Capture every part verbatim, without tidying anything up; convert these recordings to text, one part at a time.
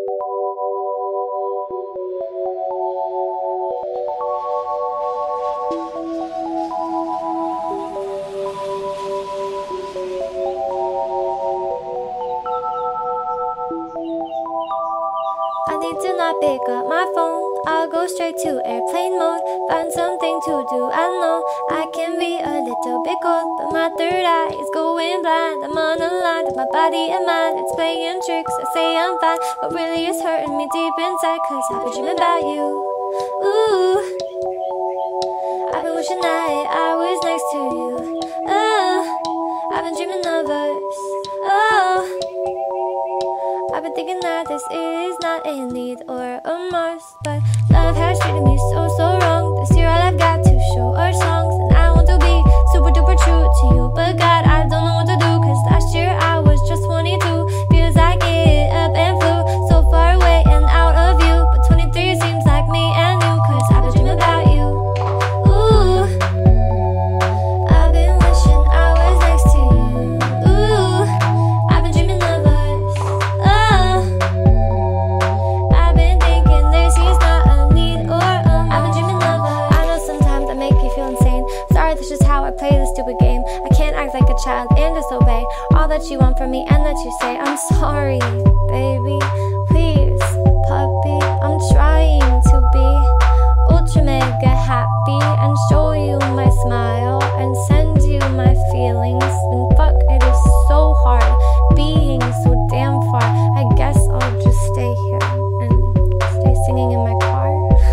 I need to not pick up my phone. I'll go straight to airplane mode. Find something to do. I know I can be a little bit cold, but my third eye is going blind. I'm on a line with my body and mind. It's playing tricks. I say I'm fine, but really it's hurting me deep inside. Cause I've been dreaming about you. Ooh, I've been wishing that I was next to you. Oh, I've been dreaming of us. Oh, I've been thinking that this is not a need or a must, but love has treated me so, so wrong. This year all I've got to show are songs, and I want to be super duper true to you, but God, I don't know what to do, cause last year I was just twenty-two. Feels like it up and flew so far away and out of you, but twenty-three seems like me and you, cause I've been dreaming about you. Ooh, I've been wishing I was next to you. Ooh, I've been dreaming of us. Oh, I've been thinking this is not a need or a must. I've been dreaming of us. I know sometimes I make you feel insane. Sorry, that's just how I play this stupid game. I can't act like a child and disobey all that you want from me and that you say. I'm sorry, baby. Please, puppy. I'm trying to be ultra mega happy and show you my smile and send you my feelings. And fuck, it is so hard being so damn far. I guess I'll just stay here and stay singing in my car.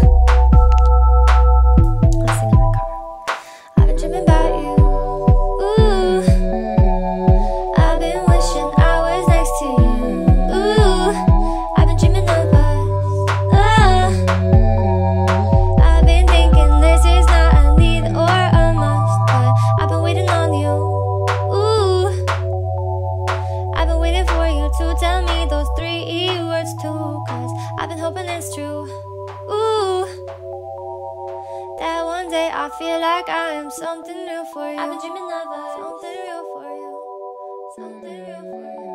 I'll sing in my car. I've been dreaming about you. Ooh, I've been wishing I was next to you. Ooh, I've been dreaming of us. Oh, I've been thinking this is not a need or a must, but I've been waiting on you. Ooh, I've been waiting for you to tell me those three E words too, cause I've been hoping it's true. Ooh, that one day I feel like I am something real for you. I've been dreaming of us. Something real for you. Something real for you.